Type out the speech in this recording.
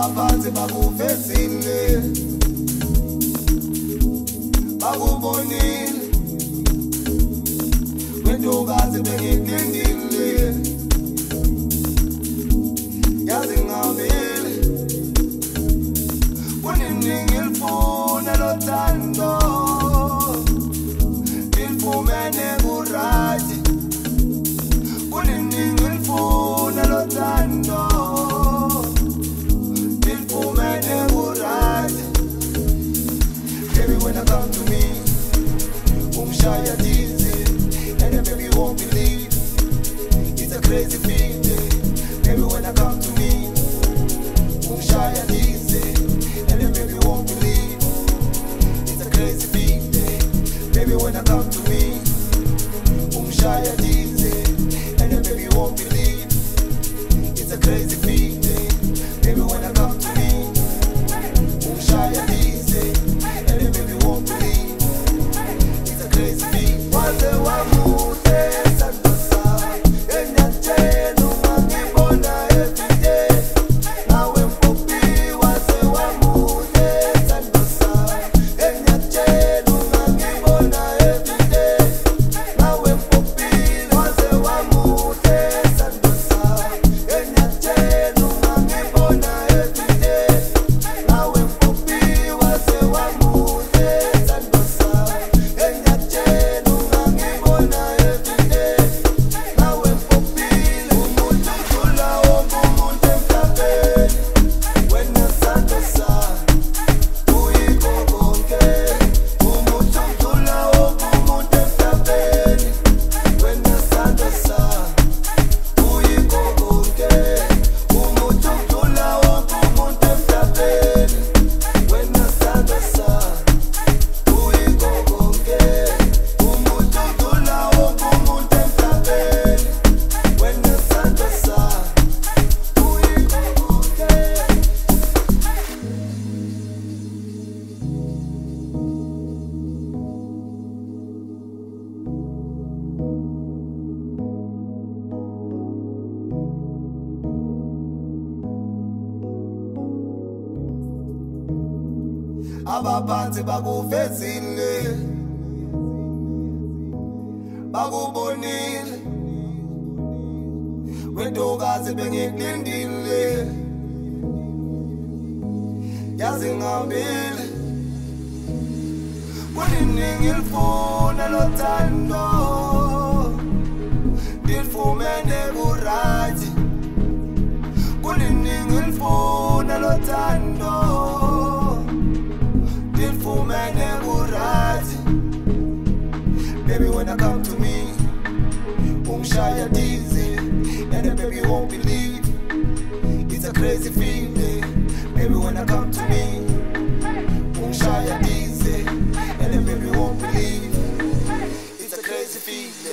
abaphansi bakufezile bakubonile wentokazi bengikulindile yazi ngihambile kunini ngilifuna lothando ngilifumene kurathi kunini ngilifuna lothando ngilifumene kurathi. Baby, when I come to me ungishaya dizzy and then baby you won't believe it's a crazy feeling. Baby, when I come to me ungishaya dizzy and then baby you won't believe it's a crazy feeling. Baby, when I come to me ungishaya dizzy and then baby you won't believe it's a crazy feeling. Baby, when I come to me ungishaya dizzy and then baby you won't believe it's a crazy feeling. Waze wamude sandosa enyathe noma ngibona everyday nawe mpopi. Waze wamude sandosa enyathe noma ngibona everyday nawe mpopi. Waze wamude sandosa enyathe noma ngibona everyday nawe mpopi. Waze wamude sandosa enyathe noma ngibona everyday nawe mpopi. Umuntu udlula wonke umuntu emhlabeni wena sandosa uyikho konke. Umuntu udlula wonke umuntu emhlabeni wena sandosa uyikho konke. Umuntu udlula wonke umuntu emhlabeni wena sandosa uyikho konke. Umuntu udlula wonke umuntu emhlabeni wena sandosa uyikho konke. Abaphansi bakufezile bakubonile wentokazi bengikulindile yazi ngihambile kunini ngilifuna lothando ngilifumene kurathi kunini ngilifuna lothando ngilifumene kurathi. Baby, when I come to me ungishaya dizzy and then baby you won't believe it's a crazy feeling. Baby, when I come to me ungishaya dizzy and then baby you won't believe it's a crazy feeling.